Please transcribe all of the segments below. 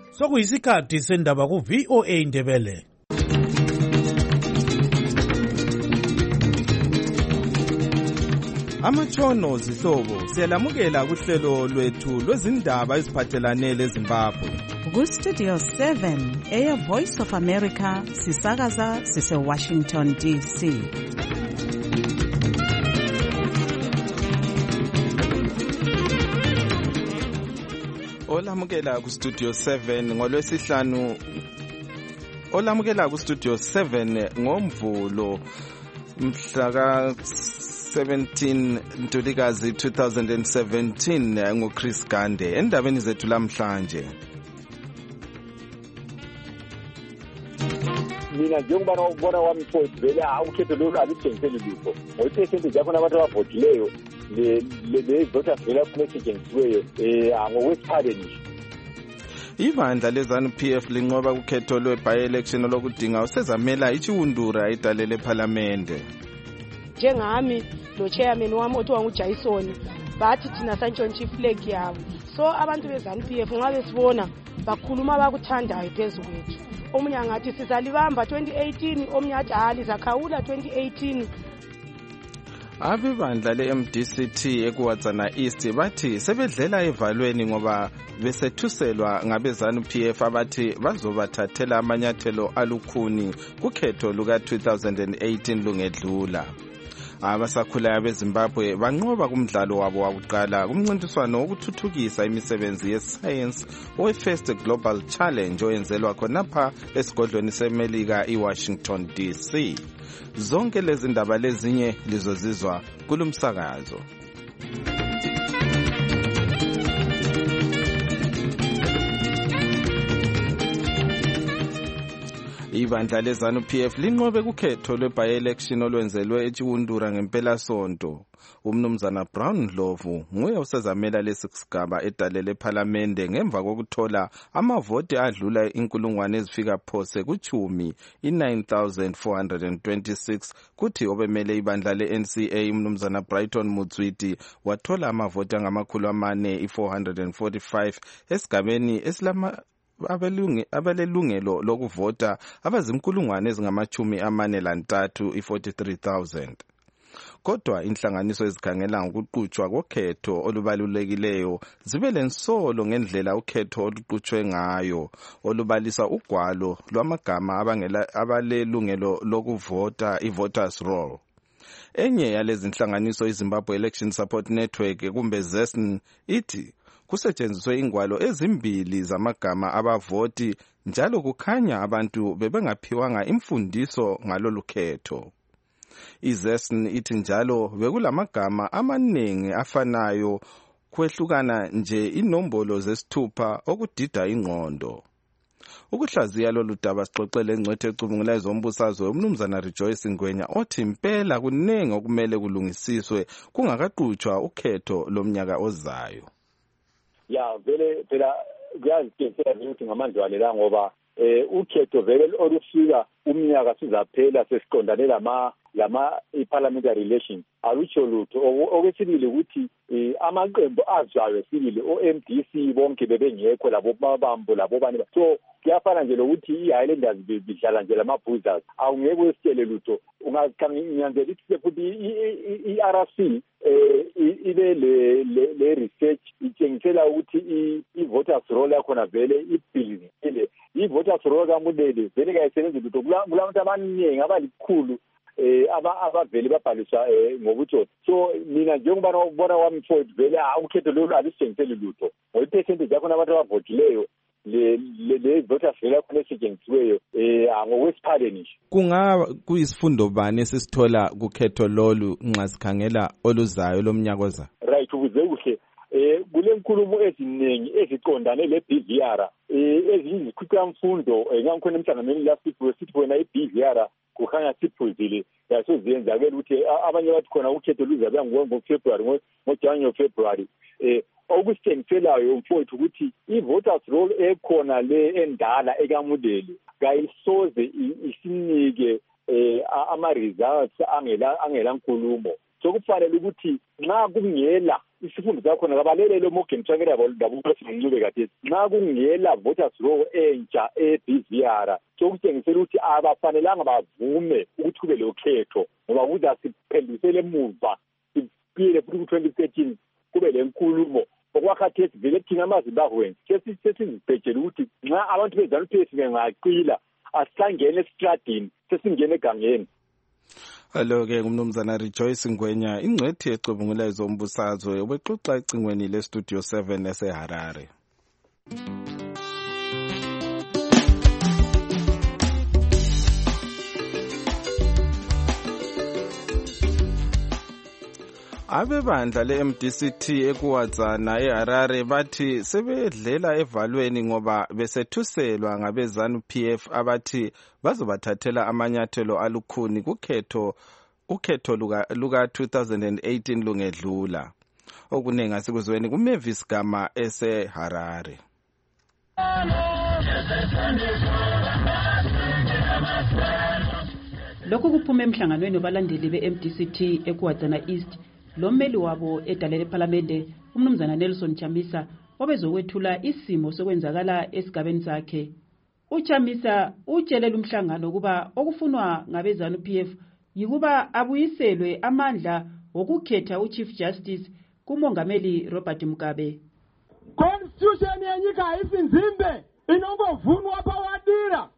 Sokuyisikhathi sendaba ku VOA Indebele. Amatshono zihlobo siyalamukela kuhlelo lwethu lwezindaba eziphathelane leZimbabwe. Ku Studio 7 Air Voice of America sisakaza sise Washington DC. Olamukela ku Studio 7 ngolwesihlanu. Olamukela ku Studio 7 ngoMvulo mhla 17 Ntulikazi 2017 nguChris Gande endabeni zethu lamhlanje. Mina njengoba ubona wami mfowethu vele ukhetho lolu alithengiseli lutho ngopercentage yakho nabantu abavotileyo le voters vele kusetshenzisiweyo ngokwesiphathe nje. Ibandla leZANU-PF linqoba ukhetho lwe-by-election lokudinga usezamela ichiwundura idalele parliamente. Njengami lo chairman wami othiwa nguJason bathi thina santshontsha iflag yabo, so abantu beZANU-PF nxa besibona bakhuluma bakuthandayo phezu kwethu. Omunye angathi sizalibamba 2018, omunye athi lizakhawula 2018. Abebandla le-MDCT ekuWatsana East bathi sebedlela evalweni ngoba besethuselwa ngabeZANU-PF abathi bazobathathela amanyathelo alukhuni kukhetho luka-2018 lungedlula. Abasakhulayo beZimbabwe banqoba kumdlalo wabo wakuqala kumncintiswano wokuthuthukisa imisebenzi yeScience owe-First Global Challenge oyenzelwa khonapha esigodlweni seMelika iWashington DC. Zonke lezi ndaba lezinye lizozizwa kulumsakazo. Ibandla leZANU-PF linqobe kukhetho lwe-by-election olwenzelwe echiwundura ngempela sonto. Umnumzana Brown Ndlovu nguye usezamela lesisigaba edalele parliamente ngemva kokuthola amavoti adlula inkulungwane ezifika phose ku10 9,426 kuthi obemele ibandla le-NCA umnumzana Brighton Mutswiti wathola amavoti angamakhulu 445 esigabeni esilama abalelungelo lokuvota abazimkulungwane ezingama-43 43,000. Kodwa inhlanganiso ezikhangela ngokuqhutshwa kokhetho olubalulekileyo zibe lensolo ngendlela ukhetho oluqhutshwe ngayo olubalisa ugwalo lwamagama abalelungelo lokuvota i-voters roll. Enye yalezi inhlanganiso iZimbabwe Election Support Network kumbe ZESN ithi kusetshenziswe ingwalo ezimbili zamagama abavoti njalo kukhanya abantu bebengaphiwanga imfundiso ngalolu khetho. IZESN ithi njalo bekulamagama amaningi afanayo kwehlukana nje inombolo zesithupha okudida ingqondo. Ukuhlaziya lolu daba sixoxele engcwethe ecubungula ezombusazwe umnumzana Rejoice Ngwenya othi impela kunengi okumele kulungisiswe kungakaqhutshwa ukhetho lomnyaka ozayo. Ya vele phela kuyaziqiniseka ukuthi ngamandla walela ngoba ukhetho vele olufika umnyaka sizaphela sesiqondane lama parliamentary elections alutsho lutho. Okwesibili ukuthi amaqembu azayo sibili o-MDC bonke bebengekho labo babambo labo bani, so kuyafana nje lokuthi i-Highlanders bidlala nje lamabhuzazi awungeke wesitshele lutho. Unganyanzelisa futhi i-RC ibe le research itshengisela ukuthi i-voters roll yakhona vele ibhilizile. I-voters roll kaMulele vele kayisebenzi lutho kulabantu abaningi abalikhulu abavele babhaliswa ngobutsotsi. So mina njengoba ubona wami mfowethu vele ukhetho lolu alisitshengiseli lutho ngopercentage yakhona abantu abavotileyo le voters vele khona esetshenzisiweyo ngokwesiphathe nje. Kungaba kuyisifundo bani esisithola kukhetho lolu nxa sikhangela oluzayo lomnyaka ozayo? Right, ukuze kuhle kule nkulumo eziningi eziqondane le-BVR eziyizikhwica mfundo ngangikhona emhlanganweni lasithi wena i-BVR kukhanya siphuzile yaso ziyenzakela ukuthi abanye bathi khona ukhetho luzabe ngoFebruary ngoJanuary February. Okusitshengiselayo mfowethu ukuthi i-voters roll ekhona le endala ekaMulele kayisoze isinike ama-results angela nkulumo. sokufanele ukuthi nxa kungela isifundo sakhona kabalelele Morgan Tsvangirai labuNcube kade nxa kungela voters roll entsha eBVR sokutshengisela ukuthi abafanelanga bavume ukuthi kube lokhetho ngoba kuzasiphendisele emuva siphile futhi ku-2013 kube lenkulumo okwakhathesi vele thina amaZimbabwe sesizibhejela ukuthi nxa abantu beZANU-PF bengaqila asisangene esitradini sesingene egangeni. Alo-ke ngumnumzana Rejoice Ngwenya ingcwethi ecubungulayo zombusazwe ubexoxa ecingweni lestudio 7 eseHarare. Abebandla le-MDCT ekuwadzana eHarare bathi sebedlela evalweni ngoba besethuselwa ngabe-ZANU-PF abathi bazobathathela amanyathelo alukhuni ukhetho luka-2018 lungedlula. Okuningi asikuzweni kuMavis Gama eseHarare. Lokhu kuphume emhlanganweni wabalandeli be-MDCT ekuwadzana East lommeli wabo edalele ePhalamende umnumzana Nelson Chamisa obezokwethula isimo sokwenzakala esigabeni sakhe. UChamisa utshelele umhlangano kuba okufunwa ngabe-ZANU-PF yikuba abuyiselwe amandla wokukhetha uChief Justice kumongameli Robert Mugabe. Constitution yenyika isinzimbe inongovunwa pawadira.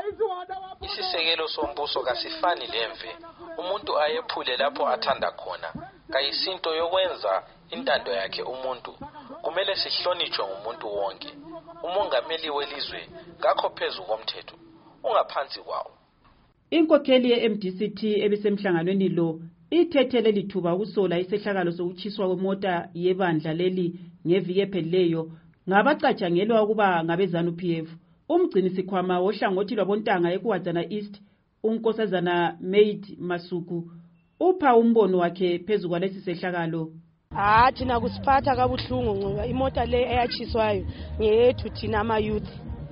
Isisekelo sombuso kasifani lemve. Umuntu ayephule lapho athanda khona. Kayisinto yokwenza intando yakhe umuntu. Kumele sihlonitshwe ngumuntu wonke. Umongameli welizwe ngakho phezu komthetho ungaphansi kwawo. Inkokheli ye-MDCT ebisemhlanganweni lo ithethele lithuba ukusola isehlakalo sokuchiswa kwemota yebandla leli ngeviki ephelileyo ngabacatshangelwa ukuba ngabe-ZANU-PF. Umgcini sikhwama wohlangothi lwabontanga ekuwadzana East unkosazana Maid Masuku upha umbono wakhe phezu kwalesi sehlakalo. Thina kusiphatha kabuhlungu ngoba imota le eyachiswayo ngeyethu thina ama-youth.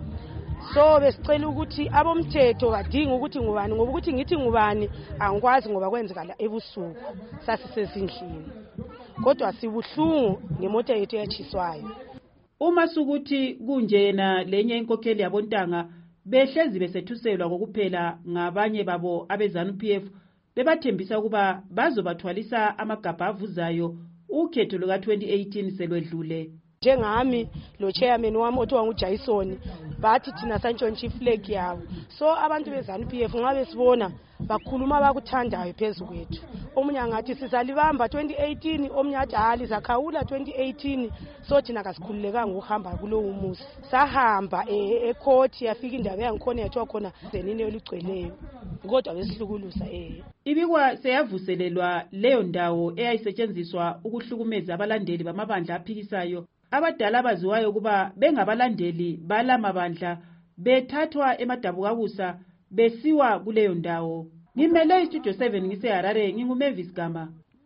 So besicela ukuthi abomthetho badinga ukuthi ngubani ngoba ukuthi ngithi ngubani angikwazi ngoba kwenzekala ebusuku sasisezindlini. Kodwa sibuhlungu ngemota yethu eyachiswayo. Uma sukuthi kunjena lenye inkokheli yabontanga behlezi besethuselwa kokuphela ngabanye babo abe-ZANU-PF bebathembisa ukuba bazobathwalisa amagabha avuzayo ukhetho luka-2018 selwedlule. Njengami lo chairman wami othiwa nguJason bathi thina santshontsha iflag yabo. So abantu beZANU-PF ngabe sibona bakhuluma bakuthandayo phezu kwethu. Omunye angathi sizalibamba 2018 omunye athi lizakhawula 2018 so thina kasikhululekanga ukuhamba kulowo umusi. Sahamba ecourt yafika indaba yangikhona yethiwa khona zenini eligcweleyo. Kodwa besihlukulusa Ibikwa seyavuselelwa leyo ndawo eyayisetshenziswa ukuhlukumeza abalandeli bamabandla aphikisayo abadala abaziwayo kuba bengabalandeli balamabandla bethathwa emadabukabusa besiwa kuleyo ndawo. Ngimele istudio 7 ngiseHarare nginguMavis Gama.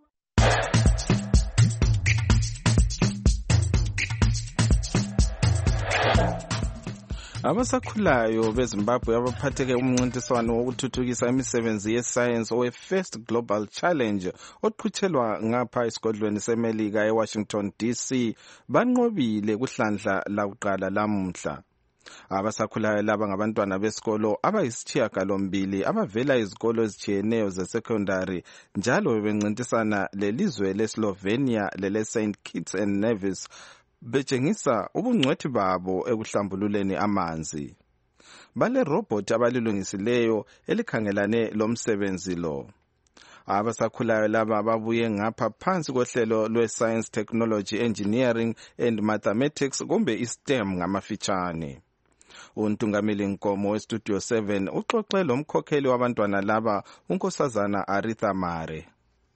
Abasakhulayo beZimbabwe abaphatheke umncintiswano wokuthuthukisa imisebenzi yesayensi owe-First Global Challenge oqhutshelwa ngapha esigodlweni seMelika eWashington DC banqobile kuhlandla lakuqala lamuhla. Abasakhulayo laba ngabantwana besikolo abayisishiyagalombili abavela izikolo ezitshiyeneyo ze-secondary njalo bebencintisana lelizwe leSlovenia lele-St. Kitts and Nevis betshengisa ubungcwethi babo ekuhlambululeni amanzi. Bale robot abalilungisileyo elikhangelane lomsebenzi lo. Abasakhulayo laba babuye ngapha phansi kohlelo lwe-Science, Technology, Engineering and Mathematics kumbe i-STEM ngamafitshane. Untungameli Nkomo westudio 7 uxoxe lomkhokheli wabantwana laba unkosazana Aritha Mare.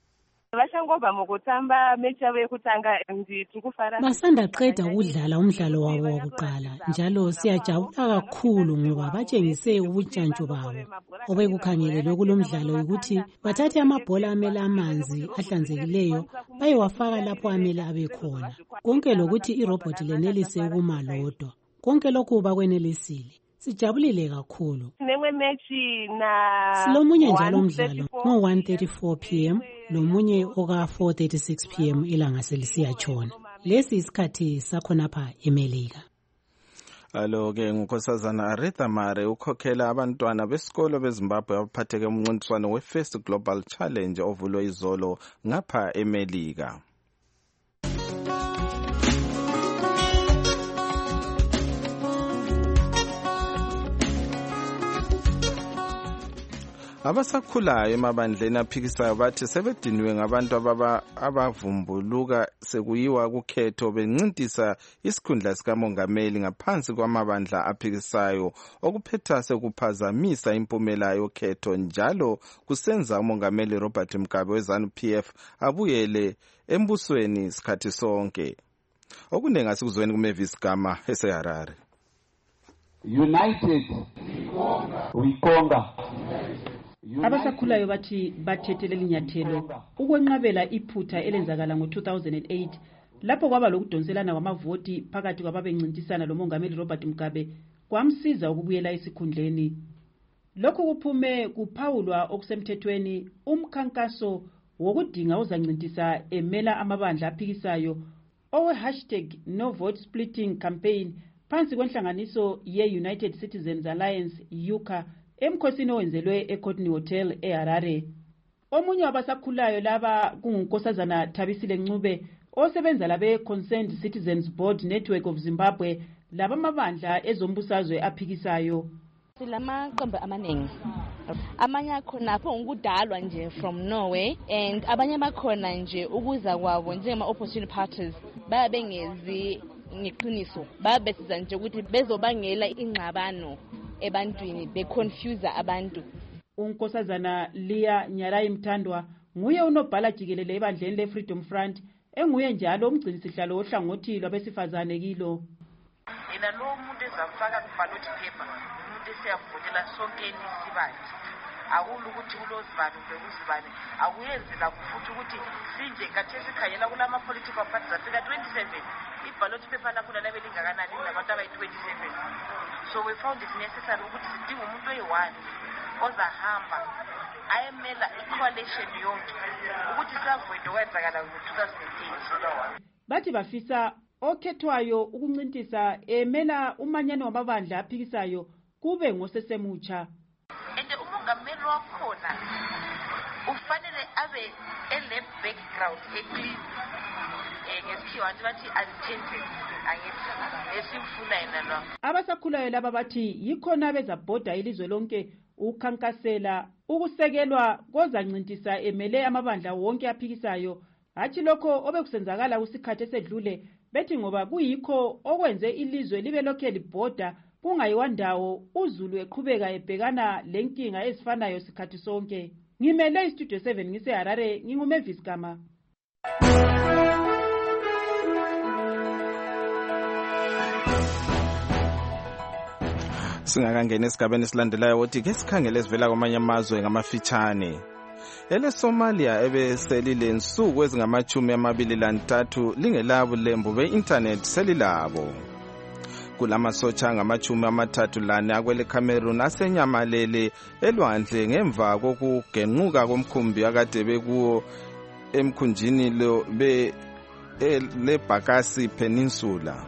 Basanda qeda ukudlala umdlalo wabo wokuqala njalo siyajabula kakhulu ngoba batshengise ubuntshantshu babo. Obekukhangelelwe kulomdlalo ukuthi bathathe amabhola amele amanzi ahlanzekileyo bayewafaka lapho amele abe khona. Konke lokuthi irobot lenelise ukuma lodwa. Konke lokhu bakwenelisile. Sijabulile kakhulu. na Silomunye njalo umdlalo ngo-1:34 p.m. lomunye oka-4:36 p.m. ilanga selisiyatshona. Lesi isikhathi sakhonapha eMelika. Alo-ke ngunkosazana Aretha Mare ukhokhela abantwana besikolo beZimbabwe abaphatheke umncintiswano we-First Global Challenge ovulwe izolo ngapha eMelika. Abasakhulayo emabandleni aphikisayo bathi sebediniwe ngabantu abavumbuluka sekuyiwa kukhetho bencintisa isikhundla sikamongameli ngaphansi kwamabandla aphikisayo okuphetha sekuphazamisa impumela yokhetho njalo kusenza umongameli Robert Mugabe we-ZANU-PF abuyele embusweni isikhathi sonke. Okuningi asikuzweni kuMavis Gama eseHarare. United we conquer. Abasakhulayo bathi bathethelela inyathelo ukwenqabela iphutha elenzakala ngo-2008 lapho kwaba lokudonselana kwamavoti phakathi kwababencintisana lomongameli Robert Mugabe kwamsiza ukubuyela esikhundleni. Lokhu kuphume kuphawulwa okusemthethweni umkhankaso wokudinga uzancintisa emela amabandla aphikisayo #NoVoteSplitting campaign phansi kwenhlanganiso ye-United Citizens Alliance UCA emkhosini owenzelwe eCourtney Hotel eHarare. Omunye wabasakhulayo laba kungunkosazana Thabisile Ncube osebenza labe Concerned Citizens Board Network of Zimbabwe laba amabandla ezombusazwe aphikisayo. Silamaqembu amaningi. Amanye akhona apho ngudalwa nje from Norway and abanye bakhona nje ukuza kwabo njengama opposition parties babengezi ngeqiniso babesiza nje ukuthi bezobangela ingxabano ebantwini beconfuse abantu. Unkosazana Leah Nyarayi Mthandwa nguye unobhala jikelele ebandleni leFreedom Front enguye njalo umgcinisihlalo ohlangothi lwabesifazane kilo. Yena lo muntu ezafaka kuballot paper umuntu esiyavotela sonke isibani akulu ukuthi kulozibani bekuzibani akuyenzi la kufuthi ukuthi sinje kathesi khayela kulama political parties afika 27 iballot paper lakho labe lingakanani nabantu abayi27. So we found it necessary ukuthi sidinga umuntu oyi-1 ozahamba ayemela i-coalition yonke ukuthi savwede kwenzakala ngo-2008. Bathi bafisa okhethwayo ukuncintisa emela umanyano wamabandla aphikisayo kube ngosesemutsha. And umongameli wakhona ufanele abe ele-background eclean ngesikhiwa nje bathi untainted esimfuna yena lo. Abasakhulayo laba bathi yikhona bezabhoda ilizwe lonke ukhankasela ukusekelwa kozancintisa emele amabandla wonke aphikisayo hathi lokho obekusenzakala kusikhathi esedlule bethi ngoba kuyikho okwenze ilizwe libe lokhe libhoda kungayiwandawo uZulu eqhubeka ebhekana lenkinga ezifanayo sikhathi sonke. Ngimele iStudio 7 ngiseHarare nginguMavis Gama. Singakangena esigabeni esilandelayo wothi ke sikhangele esivela kwamanye amazwe ngamafitshane. EleSomalia ebeselile nsuku ezingama-23 lingelabo lembu be-internet selilabo. Kulamasotsha angama-34 akwele Cameroon asenyamalele elwandle ngemva kokugenquka komkhumbi akade bekuwo emkhunjini leBakassi Peninsula.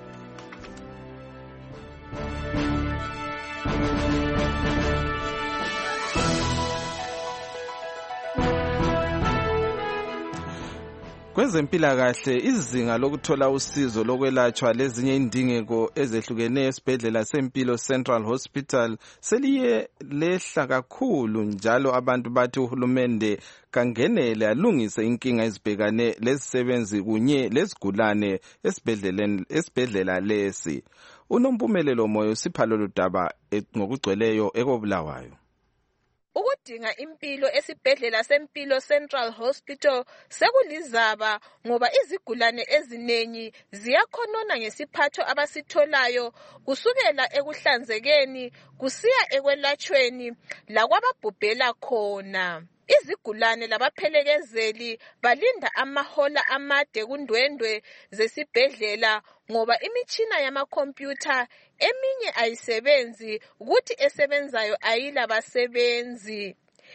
Kwezempilakahle izinga lokuthola usizo lokwelatshwa lezinye indingeko ezehlukeneyo esibhedlela sempilo Central Hospital seliye lehla kakhulu njalo abantu bathi uhulumende kangenele alungise inkinga ezibhekane lezisebenzi kunye lezigulane esibhedlela lesi. Unompumelelo moyo siphalo ludaba ngokugcweleyo ekobulawayo. Ukudinga impilo esibhedlela sempilo Central Hospital sekulizaba ngoba izigulane ezinengi ziyakhonona ngesiphatho abasitholayo kusukela ekuhlanzekeni kusiya ekwelatshweni lakwababhubhela khona. Izigulane labaphelekezeli balinda amahola amade kundwendwe zesibhedlela ngoba imitshina yamakhompyutha eminye ayisebenzi, kuthi esebenzayo ayilabasebenzi.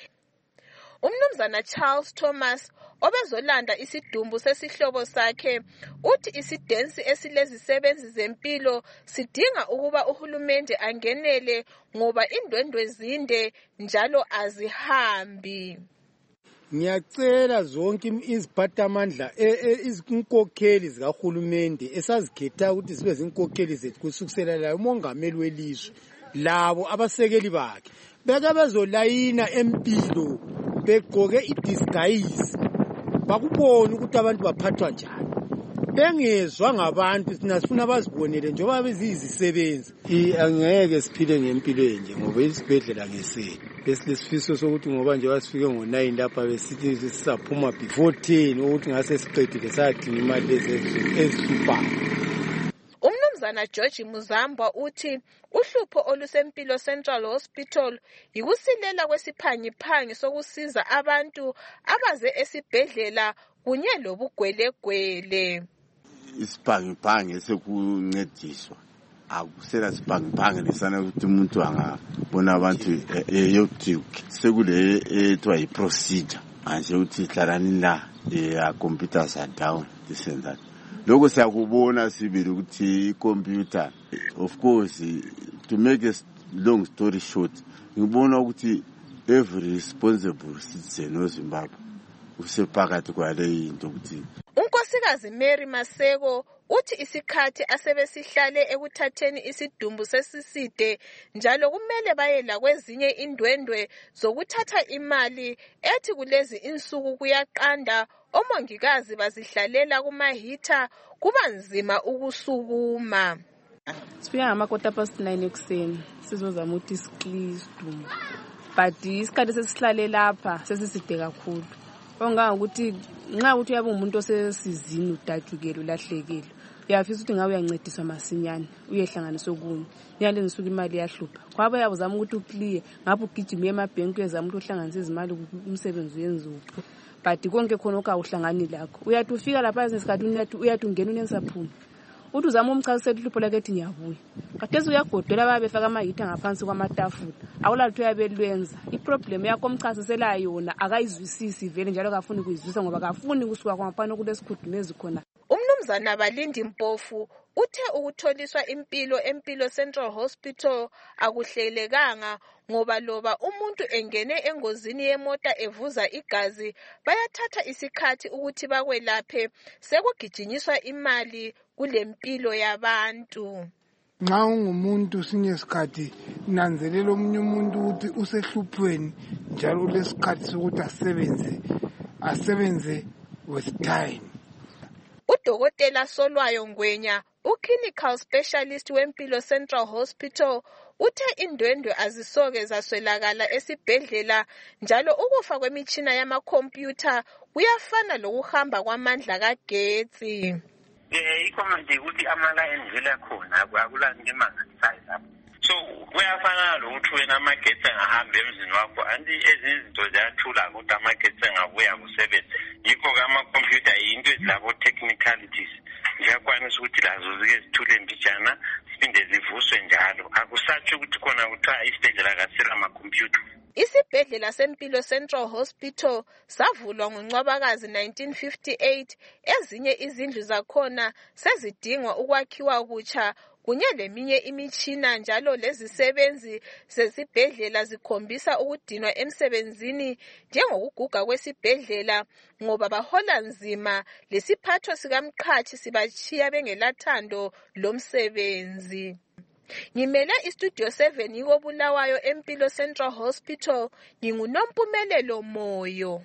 Umnumzana Charles Thomas obezolanda isidumbu sesihlobo sakhe uthi isidensi esilezisebenzi zempilo sidinga ukuba uhulumende angenele ngoba indwendwe zinde njalo azihambi. Ngiyacela zonke iziphathamandla izinkokheli zikahulumende esazikhetha ukuthi zibe zinkokheli zethu kusukisela la umongameli welizwe labo abasekeli bakhe beke bezolayina empilo begqoke idisguise bakubona ukuthi abantu baphathwa njani bengezwa ngabantu thina sifuna bazibonele njengoba bezizisebenzi. Angeke siphile ngempilo enje ngoba isibhedlela ngeseni besilesifiso sokuthi ngoba nje wasifike ngo9 lapha besithi sisaphuma before 10 ukuthi ngase siqedile sadinga imali ezihluphayo. Umnumzana George Muzambwa uthi uhlupho olusempilo Central Hospital yikusilela kwesiphangiphangi sokusiza abantu abaze esibhedlela kunye lobugwelegwele. Isiphangiphangi sekuncediswa akusela siphangiphangi lesana ukuthi umuntu angabona abantu eyokuthi sekule ethiwa yi-procedure manje ukuthi hlalani la computers are down this and that. Lokho siyakubona sibili ukuthi i-computer of course to make a long story short ngibona ukuthi every responsible citizen weZimbabwe usephakathi kwale into ukuthi unkosikazi Mary Maseko uthi isikhathi asebesihlale ekuthatheni isidumbu sesiside njalo kumele bayela kwezinye indwendwe zokuthatha imali ethi kulezi insuku kuyaqanda omongikazi bazihlalela kumahitha kuba nzima ukusukuma. Sifika ngamakota past 9 ekuseni sizozama ukuthi isidumbu but isikhathi sesihlale lapha sesiside kakhulu ongangokuthi nxa uthi uyabe umuntu osesizini udatshukele ulahlekile uyafisa ukuthi ngabe uyancediswa masinyane uyehlanganisa okunye nyale nisuka imali yahlupha kwabe yabuzama ukuthi uclear ngapha ugijima emabhenki uyezama ukuthi uhlanganise izimali umsebenzi uyenza uphi but konke khona okawuhlangani lakho uyathi ufika lapha ngesikhathi uyathi ungena unensaphuma uthi uzama umchazisela uhlupho lakhe ethi ngiyabuya khathesi uyagodola babefaka amahitha ngaphansi kwamatafula awulalutho uyabelwenza iproblem yakho omchazisela yona akayizwisisi vele njalo kafuni ukuyizwisa ngoba kafuni kusuka kwamapana kulesikhudumezi khona. Umnumzana Balindi Mpofu uthe ukutholiswa impilo empilo Central Hospital akuhlelekanga ngoba loba umuntu engene engozini yemota evuza igazi bayathatha isikhathi ukuthi bakwelaphe sekugijinyiswa imali kulempilo yabantu. Nxa ungumuntu sinye sikhathi nanzelela omunye umuntu ukuthi usehluphweni njalo ulesikhathi sokuthi asebenze with time. Udokotela Solwayo Ngwenya clinical specialist wempilo Central Hospital uthe indwendwe azisoke zaswelakala esibhedlela njalo ukufa kwemitshina yamakhompyutha kuyafana lokuhamba kwamandla kagetsi. Ikhomandi ukuthi amalayini vele khona akulanto emangalisayo lapho. So kuyafana lokuthi wena amagetsi angahamba emzini wakho anti ezinye izinto ziyathula ukuthi amagetsi angabuya kusebenza. Yikho-ke amakhompyutha yinto ezilabo technicalities ziyakwanisa ukuthi lazo zike zithule mbijana siphinde zivuswe njalo. Akusatsho ukuthi khona kuthiwa isibhedlela kasela amakhompyutha. Isibhedlela sempilo Central Hospital savulwa ngoNcwabakazi 1958 ezinye izindlu zakhona sezidingwa ukwakhiwa kutsha kunye leminye imitshina njalo lezisebenzi zesibhedlela zikhombisa ukudinwa emsebenzini njengokuguga kwesibhedlela ngoba bahola nzima lesiphatho sikamqhathi sibatshiya bengelathando lomsebenzi. Ngimele istudio 7 yikobulawayo empilo Central Hospital nginguNompumelelo Moyo.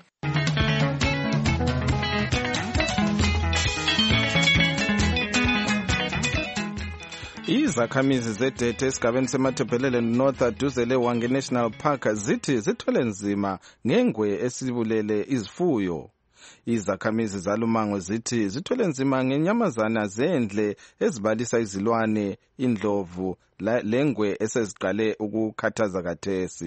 Izakhamizi zedethe esigabeni semathebhelele North aduze leWange National Park zithi zithwele nzima ngengwe esibulele izifuyo. Izakhamizi zalumango zithi zithwele nzima ngenyamazana zendle ezibalisa izilwane, indlovu, lengwe eseziqale ukukhathaza kathesi.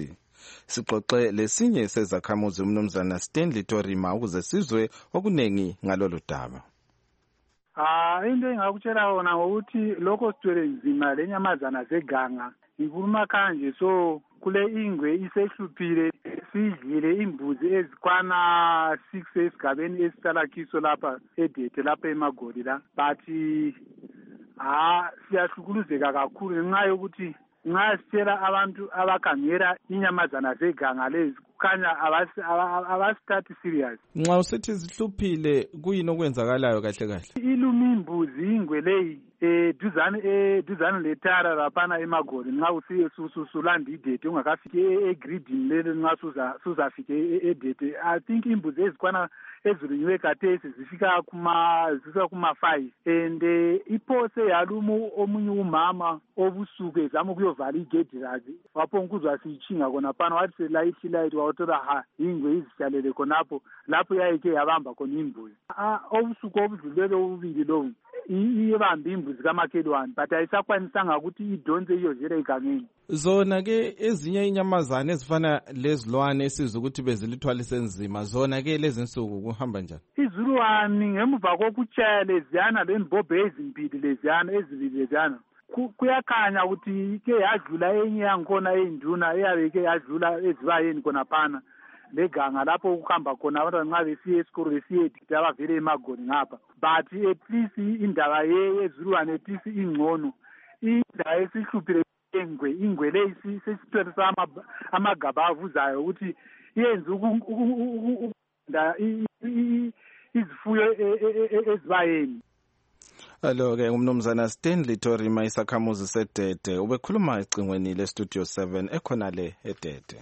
Sixoxe lesinye sezakhamuzi umnumzana Stanley Torima ukuze sizwe okunengi ngalolu daba. Into engakutshela wona ngokuthi lokho sithwele nzima lenyamazana zeganga. Ngikhuluma kanje so kule ingwe isehluphile sidlile imbuzi ezikwana 6 esigabeni esihlala kiso lapha eDete lapha eMagodi la but siyahlukuluzeka kakhulu ngenxa yokuthi nxa sitshela abantu abakhangela inyamazana zeganga lezi kukhanya abasithathi serious. Nxa usethi zihluphile kuyini okwenzakalayo kahle kahle? Iluma imbuzi ingwe leyi duzane letara laphana eMagodi nxa usulanda iDete ungakafiki egridini lelo nxa suzafike eDete. I think imbuzi ezikwana ezilunyiwe kathesi zifika kuma-5 and iphose yaluma omunye umama obusuku ezama ukuyovala igedi lazi waphonguzwa siyitshinga khona phana wathi selayithi wawuthola ingwe izihlalele khonapho lapho yayike yabamba khona imbuzi. Obusuku obudlulelo obubili lobu ibambe imbuzi kamakhelwane but ayisakwanisanga ukuthi idonse iyozela egangeni. Zona-ke ezinye inyamazana ezifana lezilwane esizwe ukuthi bezilithwalise nzima, zona-ke lezi nsuku kuhamba njani? Izilwane ngemuva kokutshaya leziyana lembobhe ezimbili leziyana ezibili leziyana kuyakhanya ukuthi ke yadlula enye yangikhona eyinduna eyabe ke yadlula ezibayeni khona phana leganga lapho kuhamba khona abantwana nxa besiye esikolo besiye eDete abavele eMagodi ngapha. But at least indaba yezilwane at least ingcono. Indaba esihluphile ingwe leyi sesithwele amagaba avuzayo ukuthi yenze izifuyo ezibayeni. Alo-ke umnumzana Stanley Torima isakhamuzi seDete ubekhuluma ecingweni leStudio 7 ekhona le eDete.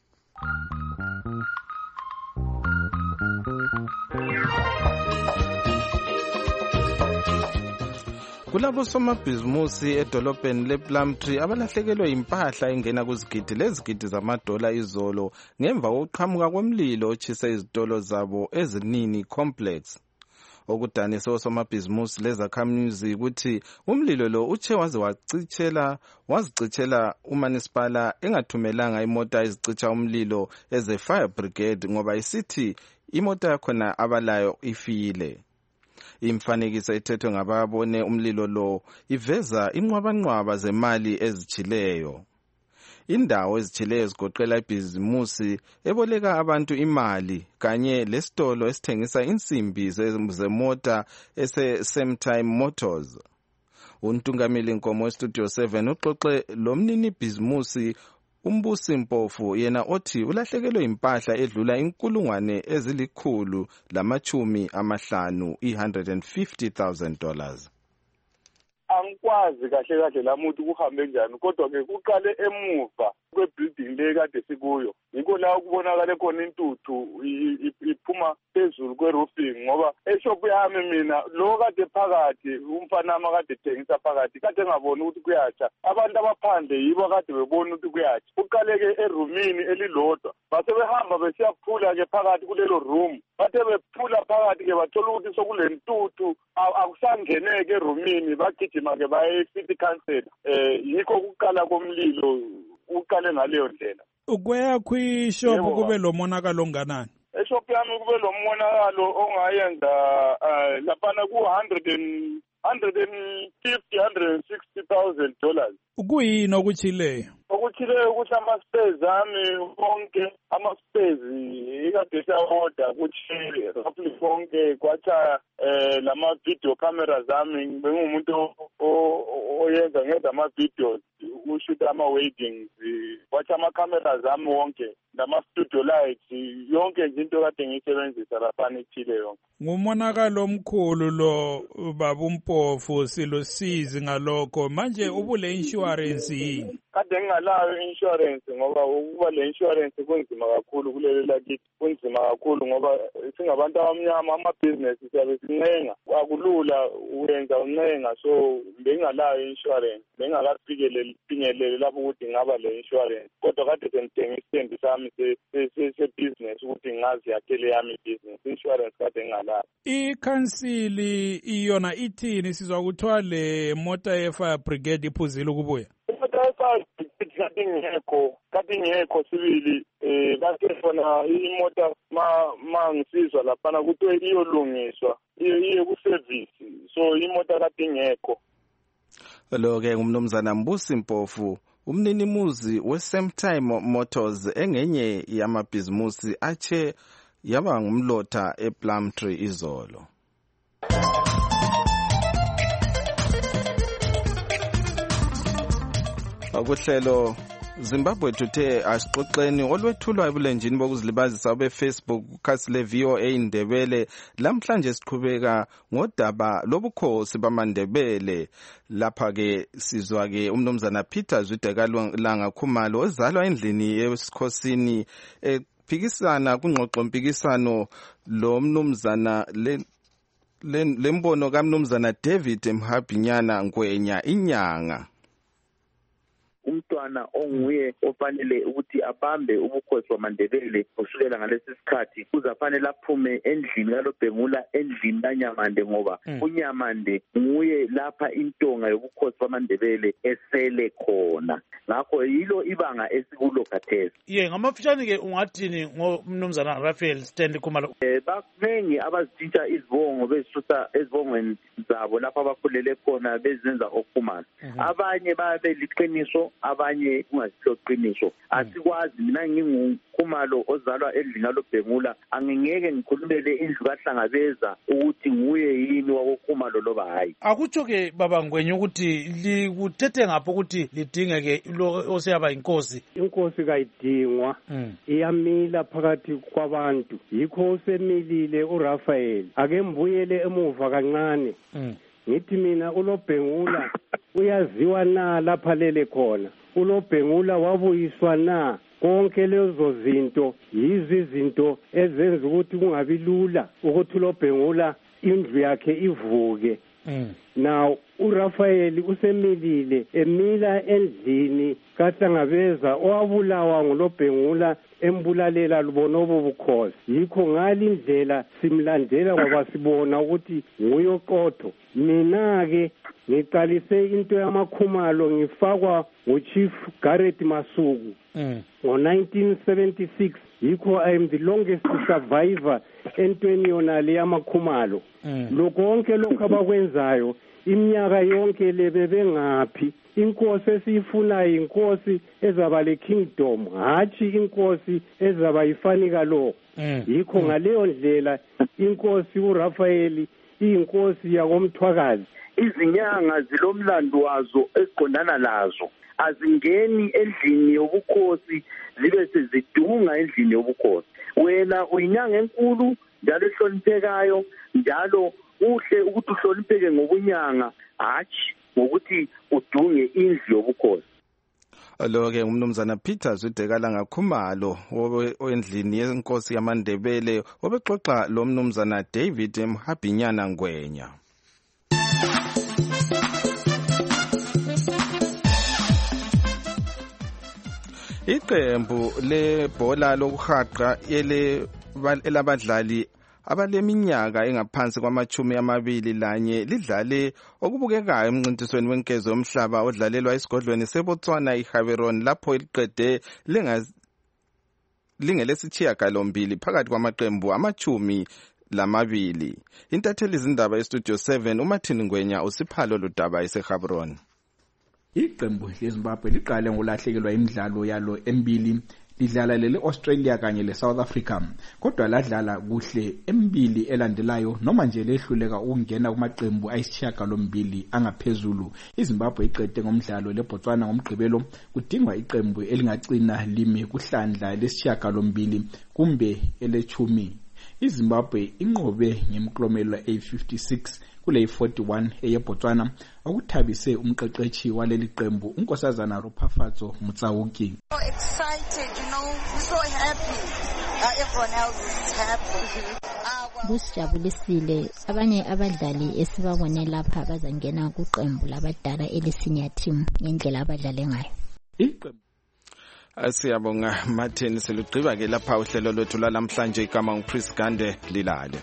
Kulabo somabhizimusi edolobheni lePlumtree abalahlekelwe impahla engena kuzigidi lezigidi zamadola izolo ngemva kokuqhamuka komlilo otshise izitolo zabo ezinini complex. Okudanise osomabhizimusi lezakhamuzi ukuthi umlilo lo utshe waze wazicitshela umanisipala engathumelanga imota ezicitsha umlilo eze fire brigade ngoba isithi imota yakhona abalayo ifile. Imfanekiso ethethwe ngababone umlilo lo iveza inqwabanqwaba zemali ezitshileyo. Indawo ezitshileyo zigoqela ibhizimusi eboleka abantu imali kanye lesitolo esithengisa insimbi zemota ese-Same Motors. Untungameli Nkomo weStudio 7 uxoxe lomnini bhizimusi Umbusi Mpofu yena othi ulahlekelwe impahla edlula $150,000 $150,000. Angikwazi kahle lamuntu kuhambe njani kodwa ke kuqale emuva kwebuilding le kade sikuyo yikho la ukubonakala khona intuthu iphuma phezulu kweroofing ngoba eshop yami mina lo kade phakathi umfana makade ethengisa phakathi kade engaboni ukuthi kuyatsha abantu abaphandle yibo kade bebona ukuthi kuyatsha uqaleke eroomini elilodwa base behamba besiyaphula ke phakathi kulelo room bathe bephula phakathi ke bathola ukuthi sokulentuthu akusangeneke eroomini bagijima ke baye city council yikho ukuqala komlilo uqale ngaleyo ndlela. Kweyakho ishop kube lo monakalo onganani? Eshop yami kube lo monakalo ongayenza laphana ku $160,000. Kuyini okuchileyo? Okuchileyo ukuthi ama-spares ami wonke ama-spares ikade siyawoda kuthi roughly konke kwacha lama-video cameras ami bengumuntu oyenza ngenza ama-videos ushuta ama-weddings kwacha ama-cameras ami wonke nama-studio lights yonke nje into kade ngiyisebenzisa laphana ithile yonke. Ngumonakalo omkhulu lo baba uMpofu silosizi ngalokho manje ubule insurance yini? Kade ngingalayo insurance ngoba ukuba le insurance kunzima kakhulu kuleli lakithi kunzima kakhulu ngoba singabantu abamnyama ama-business siyabe sincenga akulula uyenza uncenga so bengingalayo insurance bengingakafinyeleli lapho ukuthi ngaba le insurance kodwa kade sengithenga isitendi sami se-business ukuthi ngazi yakhele yami business insurance kade ngingalayo. Ikhansili iyona ithini sizwa kuthiwa le mota ye-fire brigade iphuzile ukubuya? Imota ye-fire brigade kade ingekho sibili kade khona imota ma ngisizwa laphana kuthiwe iyolungiswa iye kusevisi so imota kade ingekho. Lo-ke ngumnumzana Mbusi Mpofu, umninimuzi we-Samtime Motors engenye yamabhizimusi ache yaba ngumlotha ePlumtree izolo. Akuhlelo Zimbabwe Today asixoxeni olwethulwa ebulenjini bokuzilibazisa beFacebook kukhasile VOA Indebele. Lamhlanje siqhubeka ngodaba lobukhosi bamaNdebele. Lapha ke sizwa ke umnumzana Peter Zwidekalanga Khumalo ozalwa endlini yesikhosini phikisana kungxoxo mpikisano lo mnumzana lembono kaMnumzana David Mhabhinyana Ngwenya inyanga. Umntwana onguye ofanele ukuthi abambe ubukhosi bamaNdebele kusukela ngalesi sikhathi kuzafanele aphume endlini kaLobhengula endlini kaNyamande ngoba uNyamande nguye lapha intonga yobukhosi bamaNdebele esele khona. Ngakho yilo ibanga esikulo khathesi. Ngamafishane ke ungathini ngomnumzana Raphael Stanley Khumalo? Baningi abazitshintsha izibongo bezisusa ezibongweni zabo lapha abakhulele khona bezenza okhumalo. Abanye babe liqiniso abanye kungasilo qiniso. Asikwazi mina nginguKhumalo ozalwa endlini kaLobhengula angingeke ngikhulumele indlu kaHlangabeza ukuthi nguye yini wakoKhumalo loba hayi. Akutsho ke baba Ngwenya ukuthi likuthethe ngapho ukuthi lidingeke lo oseyaba inkosi. Inkosi kayidingwa iyamila phakathi kwabantu. Yikho usemilile uRaphael. Ake mbuyele emuva kancane. Ngithi mina uLobhengula uyaziwa na lapha lele khona. uLobhengula wabuyiswa na? Konke lezo zinto yizinto ezenza ukuthi kungabi lula ukuthi uLobhengula indlu yakhe ivuke. Now uRaphael usemilile emila endlini kaHlangabeza owabulawa nguLobhengula embulalela lubonobo bukhosi. Yikho ngali indlela simlandela ngoba sibona ukuthi nguye oqotho. Mina ke ngiqalise into yamakhumalo ngifakwa nguChief Garrett Masuku ngo-1976. Yikho I am the longest survivor entweni yona le yamakhumalo. Konke lokho abakwenzayo iminyaka yonke lebebengaphi. Inkosi esiyifunayo inkosi ezaba le kingdom, hathi inkosi ezaba yifanika lo. Yikho ngaleyo ndlela inkosi uRaphael iyinkosi yakomthwakazi. Izinyanga zilomlando wazo eziqondana lazo. Azingeni endlini yobukhosi zibe sezidunga endlini yobukhosi. Wena uyinyanga enkulu njalo ehloniphekayo, njalo uhle ukuthi uhlonipheke ngobunyanga hathi ngokuthi udunge indlu yobukhosi. Lo-ke umnumzana Peter Zwidekalanga Khumalo wendlini yenkosi yamaNdebele obexoxa lo mnumzana David Mhabhinyana Ngwenya. Iqembu lebhola lokuhaqa elabadlali abaleminyaka engaphansi kwama-21 lidlale okubukekayo emncintisweni wenkezo yomhlaba odlalelwa esigodlweni seBotswana iHaveron lapho liqede lingelesithiyagalombili phakathi kwamaqembu 12. Intatheli izindaba eStudio 7 uMartin Ngwenya usiphalo lodaba eseHaveron. Iqembu leZimbabwe liqale ngolahlekelwa imidlalo yalo emibili lidlala le-Australia kanye le-South Africa, kodwa ladlala kuhle emibili elandelayo noma nje lehluleka ukungena kumaqembu ayisishiyagalombili angaphezulu. iZimbabwe iqede ngomdlalo leBotswana ngomgqibelo, kudingwa iqembu elingagcina limi kuhlandla lesishiyagalombili kumbe ele-10. iZimbabwe inqobe ngemklomelo A56 kule 41 eyeBotswana, okuthabise umqeqeshi waleli qembu unkosazana Rophafatso Mutsauki. So excited, we're so happy. Everyone else is happy. Kusijabulisile, abanye abadlali esibabone lapha bazangena kuqembu labadala ele-senior team ngendlela abadlale ngayo. Siyabonga Martin, selugqiba ke lapha uhlelo lwethu lamhlanje. Igama nguChris Gande, lilale.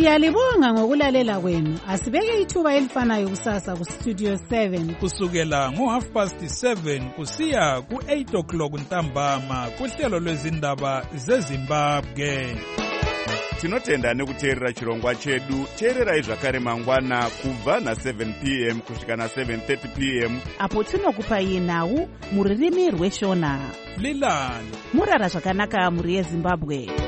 Siyalibonga ngokulalela kwenu. Asibeke ithuba elifanayo kusasa ku Studio 7 kusukela ngo7:30 kusiya ku8 o'clock ntambama kuhlelo lwezindaba zeZimbabwe. Tinotenda nekuteerera chirongwa chedu. Teererai zvakare mangwana kubva na7 p.m. kusvika na7:30 p.m. apo tinokupai nhau mururimi rweshona. Lilani murara zvakanaka muri yeZimbabwe.